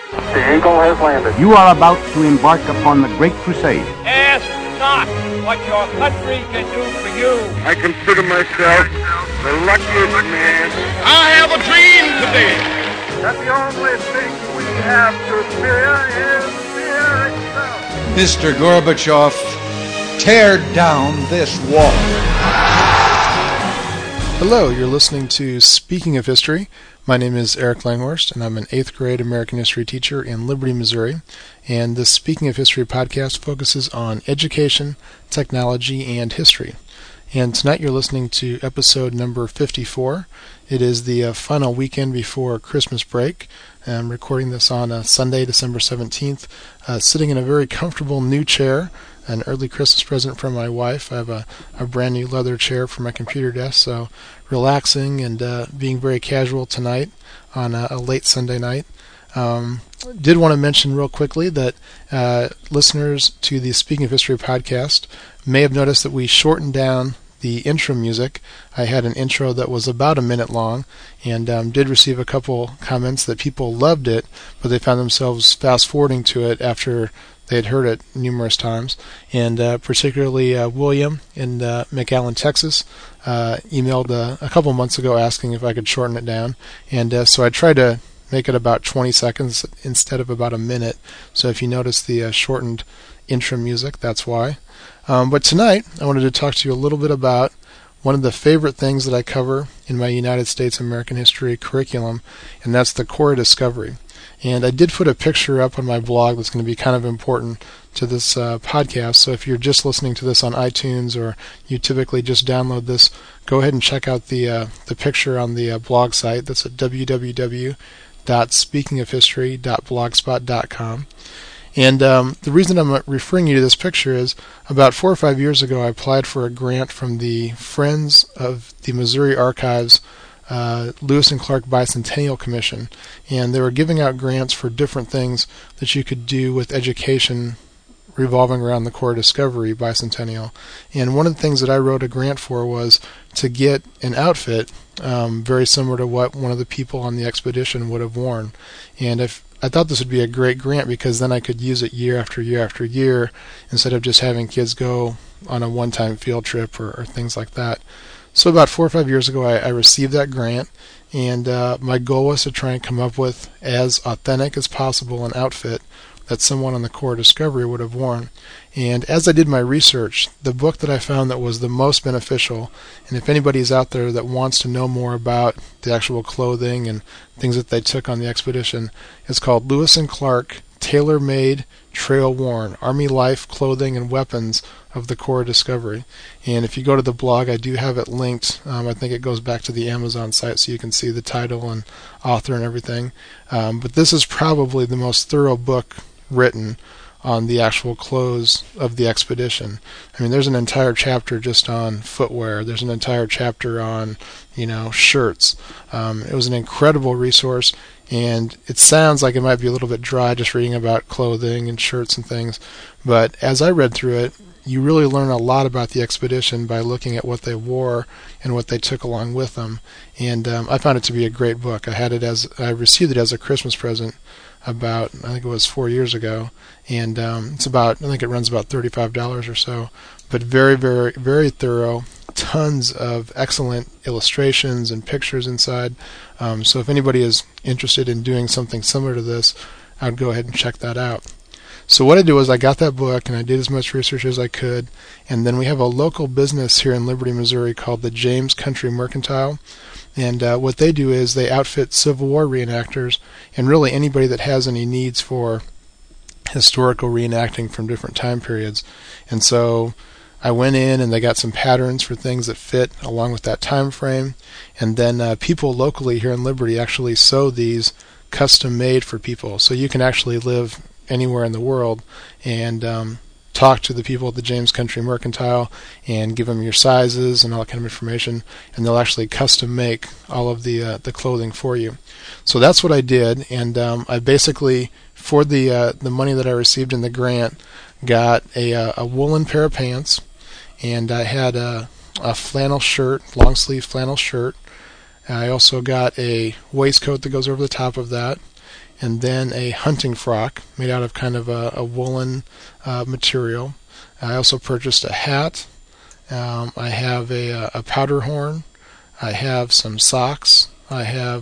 The Eagle has landed. You are about to embark upon the Great Crusade. Ask not what your country can do for you. I consider myself the luckiest man. I have a dream today. That the only thing we have to fear is fear itself. Mr. Gorbachev, tear down this wall. Hello, you're listening to Speaking of History. My name is Eric Langhorst, and I'm an 8th grade American history teacher in Liberty, Missouri. And the Speaking of History podcast focuses on education, technology, and history. And tonight you're listening to episode number 54. It is the final weekend before Christmas break. I'm recording this on Sunday, December 17th, sitting in a very comfortable new chair, an early Christmas present from my wife. I have a brand new leather chair for my computer desk, so relaxing and being very casual tonight on a late Sunday night. Did want to mention real quickly that listeners to the Speaking of History podcast may have noticed that we shortened down the intro music. I had an intro that was about a minute long, and did receive a couple comments that people loved it, but they found themselves fast-forwarding to it after they had heard it numerous times. And particularly William in McAllen, Texas, emailed a couple months ago asking if I could shorten it down. And so I tried to make it about 20 seconds instead of about a minute. So if you notice the shortened intro music, that's why. But tonight, I wanted to talk to you a little bit about one of the favorite things that I cover in my United States American History curriculum, and that's the Corps of Discovery. And I did put a picture up on my blog that's going to be kind of important to this podcast. So if you're just listening to this on iTunes or you typically just download this, go ahead and check out the picture on the blog site. That's at www.speakingofhistory.blogspot.com. And the reason I'm referring you to this picture is about 4 or 5 years ago, I applied for a grant from the Friends of the Missouri Archives Lewis and Clark Bicentennial Commission, and they were giving out grants for different things that you could do with education revolving around the Corps of Discovery Bicentennial. And one of the things that I wrote a grant for was to get an outfit very similar to what one of the people on the expedition would have worn. And I thought this would be a great grant because then I could use it year after year after year instead of just having kids go on a one-time field trip or things like that. So about 4 or 5 years ago, I received that grant, and my goal was to try and come up with as authentic as possible an outfit that someone on the Corps of Discovery would have worn. And as I did my research, the book that I found that was the most beneficial, and if anybody's out there that wants to know more about the actual clothing and things that they took on the expedition, is called Lewis and Clark, Tailor-Made, Trail-Worn, Army Life, Clothing, and Weapons of the Corps of Discovery. And if you go to the blog, I do have it linked. I think it goes back to the Amazon site so you can see the title and author and everything. But this is probably the most thorough book written on the actual clothes of the expedition. I mean, there's an entire chapter just on footwear. There's an entire chapter on, shirts. It was an incredible resource, and it sounds like it might be a little bit dry just reading about clothing and shirts and things, but as I read through it, you really learn a lot about the expedition by looking at what they wore and what they took along with them. And I found it to be a great book. I received it as a Christmas present about, I think it was 4 years ago, and I think it runs about $35 or so, but very, very, very thorough, tons of excellent illustrations and pictures inside. So if anybody is interested in doing something similar to this, I would go ahead and check that out. So what I did was I got that book and I did as much research as I could, and then we have a local business here in Liberty, Missouri called the James Country Mercantile, and what they do is they outfit Civil War reenactors and really anybody that has any needs for historical reenacting from different time periods. And so I went in and they got some patterns for things that fit along with that time frame, and then people locally here in Liberty actually sew these custom made for people, so you can actually live anywhere in the world and talk to the people at the James Country Mercantile and give them your sizes and all that kind of information, and they'll actually custom make all of the clothing for you. So that's what I did, and I basically, for the money that I received in the grant, got a woolen pair of pants, and I had a flannel shirt, long sleeve flannel shirt. I also got a waistcoat that goes over the top of that. and then a hunting frock made out of kind of a woolen material. I also purchased a hat. I have a powder horn. I have some socks. I have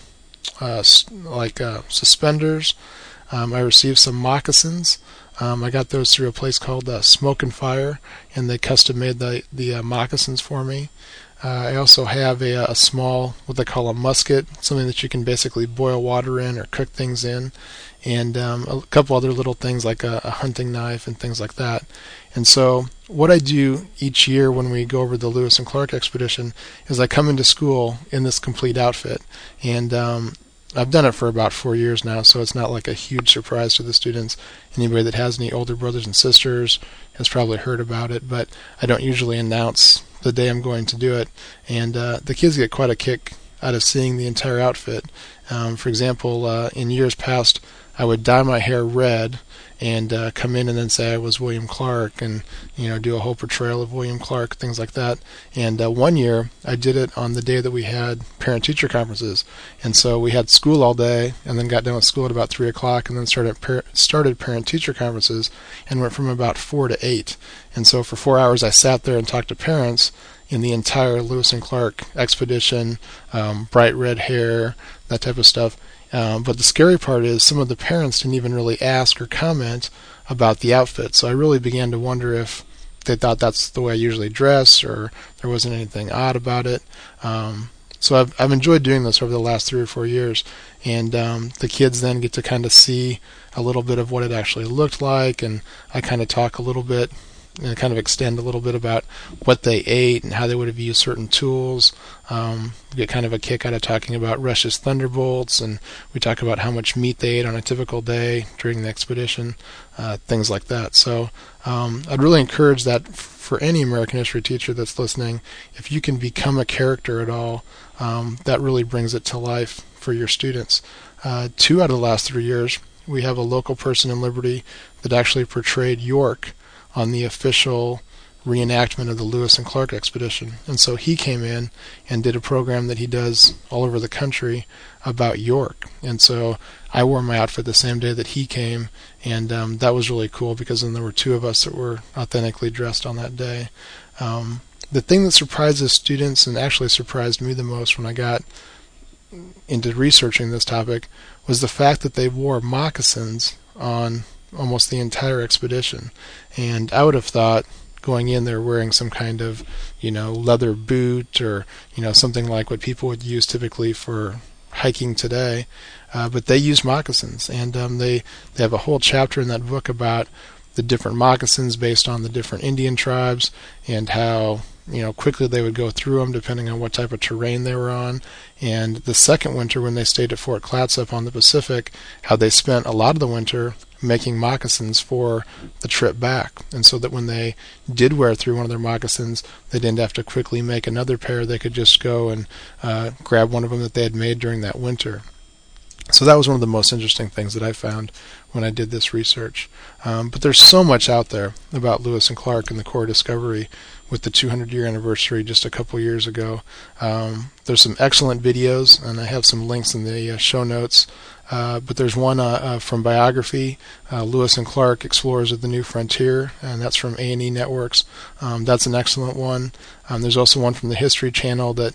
suspenders. I received some moccasins. I got those through a place called Smoke and Fire, and they custom made the moccasins for me. I also have a small, what they call a musket, something that you can basically boil water in or cook things in, and a couple other little things like a hunting knife and things like that. And so what I do each year when we go over the Lewis and Clark expedition is I come into school in this complete outfit, and I've done it for about 4 years now, so it's not like a huge surprise to the students. Anybody that has any older brothers and sisters has probably heard about it, but I don't usually announce the day I'm going to do it. And the kids get quite a kick out of seeing the entire outfit. For example, in years past, I would dye my hair red and come in and then say I was William Clark, and do a whole portrayal of William Clark, things like that. And one year I did it on the day that we had parent-teacher conferences, and so we had school all day, and then got done with school at about 3 o'clock, and then started parent-teacher conferences, and went from about 4 to 8. And so for 4 hours I sat there and talked to parents in the entire Lewis and Clark expedition, bright red hair, that type of stuff. But the scary part is some of the parents didn't even really ask or comment about the outfit. So I really began to wonder if they thought that's the way I usually dress, or there wasn't anything odd about it. So I've enjoyed doing this over the last 3 or 4 years, and the kids then get to kind of see a little bit of what it actually looked like, and I kind of talk a little bit and kind of extend a little bit about what they ate and how they would have used certain tools. Get kind of a kick out of talking about Rush's Thunderbolts, and we talk about how much meat they ate on a typical day during the expedition, things like that. So I'd really encourage that for any American history teacher that's listening. If you can become a character at all, that really brings it to life for your students. 2 out of the last 3 years, we have a local person in Liberty that actually portrayed York on the official reenactment of the Lewis and Clark expedition. And so he came in and did a program that he does all over the country about York. And so I wore my outfit the same day that he came, and that was really cool, because then there were 2 of us that were authentically dressed on that day. The thing that surprises students, and actually surprised me the most when I got into researching this topic, was the fact that they wore moccasins on almost the entire expedition. And I would have thought going in there wearing some kind of leather boot, or something like what people would use typically for hiking today, but they use moccasins, and they have a whole chapter in that book about the different moccasins based on the different Indian tribes, and how quickly they would go through them depending on what type of terrain they were on. And the second winter when they stayed at Fort Clatsop on the Pacific, how they spent a lot of the winter making moccasins for the trip back, and so that when they did wear through one of their moccasins, they didn't have to quickly make another pair. They could just go and grab one of them that they had made during that winter. So that was one of the most interesting things that I found when I did this research. But there's so much out there about Lewis and Clark and the core discovery with the 200-year anniversary just a couple years ago. There's some excellent videos, and I have some links in the show notes. But there's one from Biography, Lewis and Clark, Explorers of the New Frontier, and that's from A&E Networks. That's an excellent one. There's also one from the History Channel that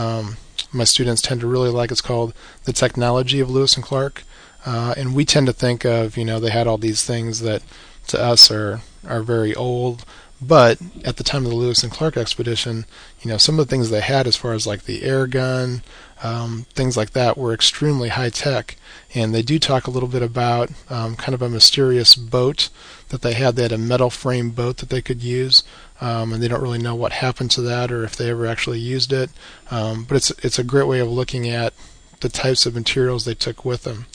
my students tend to really like. It's called The Technology of Lewis and Clark. And we tend to think of, they had all these things that to us are very old. But at the time of the Lewis and Clark expedition, some of the things they had as far as like the air gun, things like that, were extremely high tech. And they do talk a little bit about kind of a mysterious boat that they had. They had a metal frame boat that they could use, and they don't really know what happened to that or if they ever actually used it. But it's a great way of looking at the types of materials they took with them.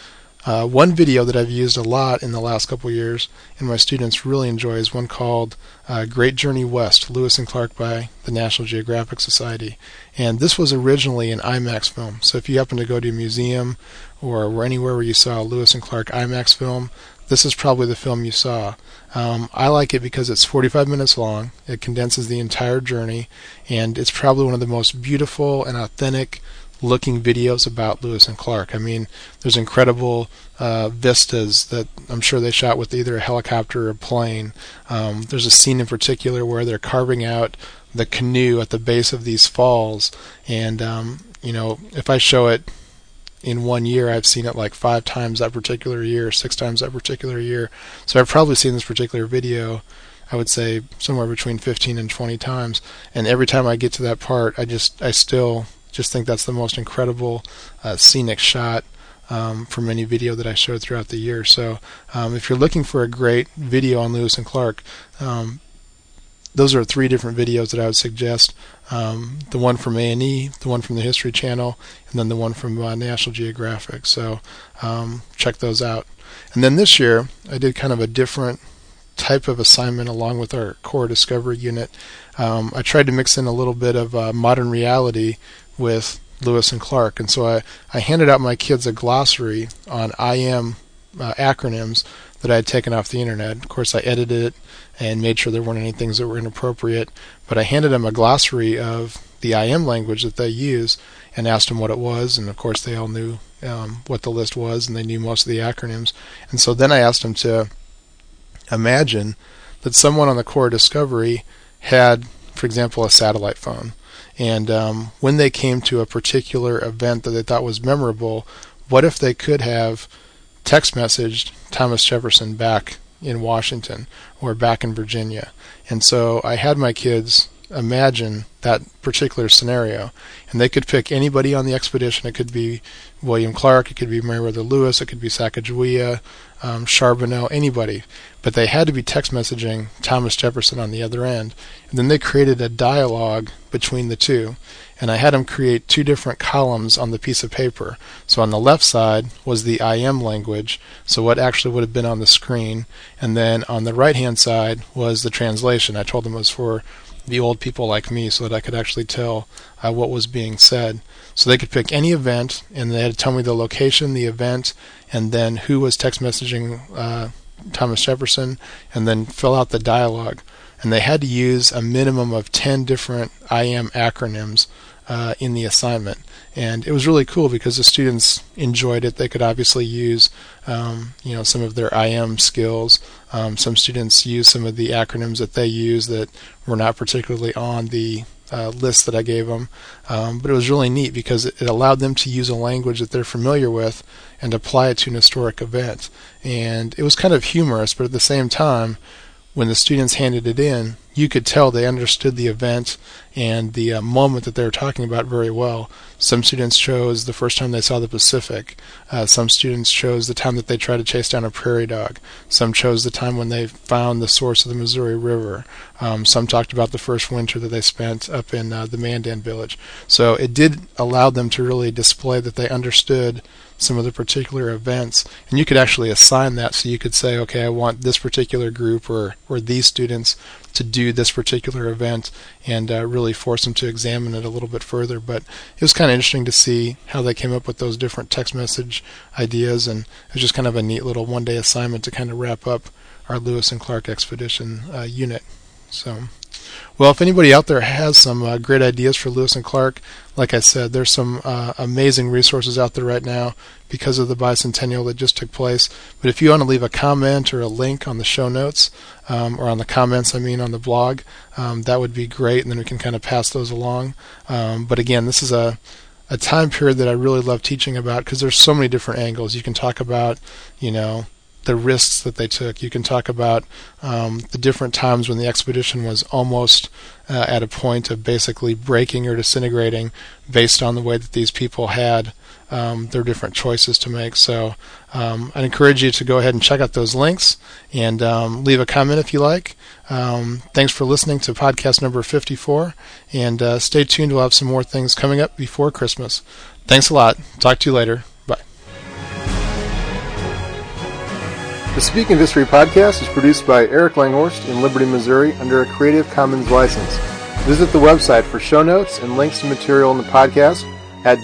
One video that I've used a lot in the last couple years, and my students really enjoy, is one called Great Journey West, Lewis and Clark by the National Geographic Society. And this was originally an IMAX film. So if you happen to go to a museum or anywhere where you saw a Lewis and Clark IMAX film, this is probably the film you saw. I like it because it's 45 minutes long. It condenses the entire journey, and it's probably one of the most beautiful and authentic looking videos about Lewis and Clark. I mean, there's incredible vistas that I'm sure they shot with either a helicopter or a plane. There's a scene in particular where they're carving out the canoe at the base of these falls, and if I show it in 1 year, I've seen it like 5 times that particular year, 6 times that particular year. So I've probably seen this particular video, I would say somewhere between 15 and 20 times. And every time I get to that part, I still think that's the most incredible scenic shot from any video that I showed throughout the year. So if you're looking for a great video on Lewis and Clark, those are 3 different videos that I would suggest. The one from A&E, the one from the History Channel, and then the one from National Geographic. So check those out. And then this year, I did kind of a different type of assignment along with our core discovery unit. I tried to mix in a little bit of modern reality with Lewis and Clark. And so I handed out my kids a glossary on IM acronyms that I had taken off the internet. Of course, I edited it and made sure there weren't any things that were inappropriate, but I handed them a glossary of the IM language that they use and asked them what it was, and of course they all knew what the list was, and they knew most of the acronyms. And so then I asked them to imagine that someone on the core discovery had, for example, a satellite phone, and when they came to a particular event that they thought was memorable, what if they could have text messaged Thomas Jefferson back in Washington or back in Virginia? And so I had my kids imagine that particular scenario, and they could pick anybody on the expedition. It could be William Clark, it could be Meriwether Lewis, it could be Sacagawea, Charbonneau, anybody, but they had to be text messaging Thomas Jefferson on the other end. And then they created a dialogue between the two, and I had them create 2 different columns on the piece of paper. So on the left side was the IM language, so what actually would have been on the screen, and then on the right hand side was the translation. I told them it was for the old people like me so that I could actually tell what was being said. So they could pick any event, and they had to tell me the location, the event, and then who was text messaging Thomas Jefferson, and then fill out the dialogue. And they had to use a minimum of 10 different IM acronyms in the assignment. And it was really cool because the students enjoyed it. They could obviously use some of their IM skills. Some students used some of the acronyms that they use that were not particularly on the list that I gave them. But it was really neat because it allowed them to use a language that they're familiar with and apply it to an historic event. And it was kind of humorous, but at the same time, when the students handed it in, you could tell they understood the event and the moment that they were talking about very well. Some students chose the first time they saw the Pacific. Some students chose the time that they tried to chase down a prairie dog. Some chose the time when they found the source of the Missouri River. Some talked about the first winter that they spent up in the Mandan village. So it did allow them to really display that they understood some of the particular events, and you could actually assign that. So you could say, okay, I want this particular group or these students to do this particular event, and really force them to examine it a little bit further. But it was kind of interesting to see how they came up with those different text message ideas, and it was just kind of a neat little one-day assignment to kind of wrap up our Lewis and Clark expedition unit. So, well, if anybody out there has some great ideas for Lewis and Clark, like I said, there's some amazing resources out there right now because of the bicentennial that just took place. But if you want to leave a comment or a link on the show notes, or on the comments, on the blog, that would be great, and then we can kind of pass those along. But again, this is a time period that I really love teaching about because there's so many different angles. You can talk about, the risks that they took. You can talk about the different times when the expedition was almost at a point of basically breaking or disintegrating based on the way that these people had their different choices to make. So I'd encourage you to go ahead and check out those links and leave a comment if you like. Thanks for listening to podcast number 54, and stay tuned. We'll have some more things coming up before Christmas. Thanks a lot. Talk to you later. Bye. The Speaking of History podcast is produced by Eric Langhorst in Liberty, Missouri under a Creative Commons license. Visit the website for show notes and links to material in the podcast at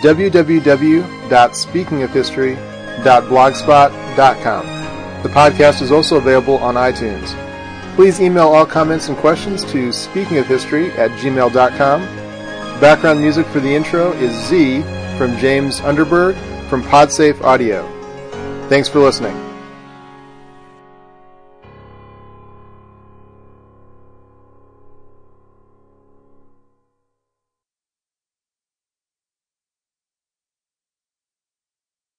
www.speakingofhistory.blogspot.com. The podcast is also available on iTunes. Please email all comments and questions to speakingofhistory@gmail.com. Background music for the intro is Z from James Underberg from PodSafe Audio. Thanks for listening.